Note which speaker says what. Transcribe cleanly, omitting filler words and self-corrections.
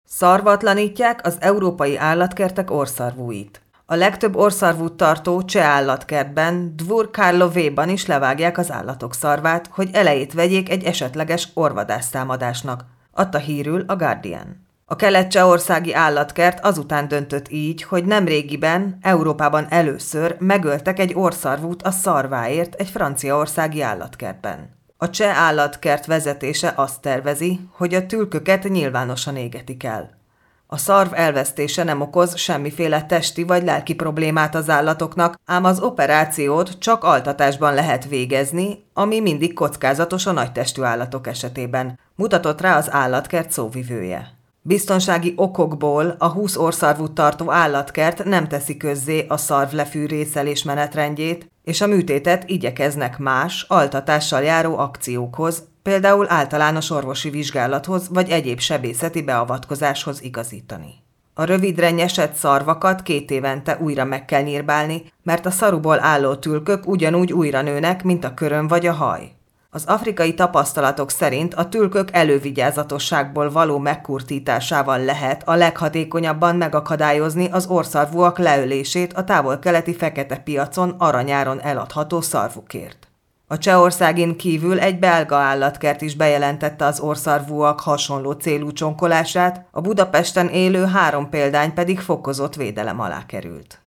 Speaker 1: Szarvatlanítják az európai állatkertek orszarvúit. A legtöbb orszarvút tartó cseh állatkertben, Dvůr Karlovéban is levágják az állatok szarvát, hogy elejét vegyék egy esetleges orvadásztámadásnak, adta hírül a Guardian. A kelet-csehországi állatkert azután döntött így, hogy nemrégiben, Európában először megöltek egy orszarvút a szarváért egy franciaországi állatkertben. A cseh állatkert vezetése azt tervezi, hogy a tülköket nyilvánosan égetik el. A szarv elvesztése nem okoz semmiféle testi vagy lelki problémát az állatoknak, ám az operációt csak altatásban lehet végezni, ami mindig kockázatos a nagytestű állatok esetében, mutatott rá az állatkert szóvivője. Biztonsági okokból a 20 orszarvút tartó állatkert nem teszi közzé a szarvlefűrészelés menetrendjét, és a műtétet igyekeznek más, altatással járó akciókhoz, például általános orvosi vizsgálathoz vagy egyéb sebészeti beavatkozáshoz igazítani. A rövidre nyesett szarvakat 2 évente újra meg kell nyírbálni, mert a szaruból álló tülkök ugyanúgy újra nőnek, mint a köröm vagy a haj. Az afrikai tapasztalatok szerint a tülkök elővigyázatosságból való megkurtításával lehet a leghatékonyabban megakadályozni az orszarvúak leölését a távol-keleti fekete piacon aranyáron eladható szarvukért. A Csehországin kívül egy belga állatkert is bejelentette az orszarvúak hasonló célú csonkolását, a Budapesten élő 3 példány pedig fokozott védelem alá került.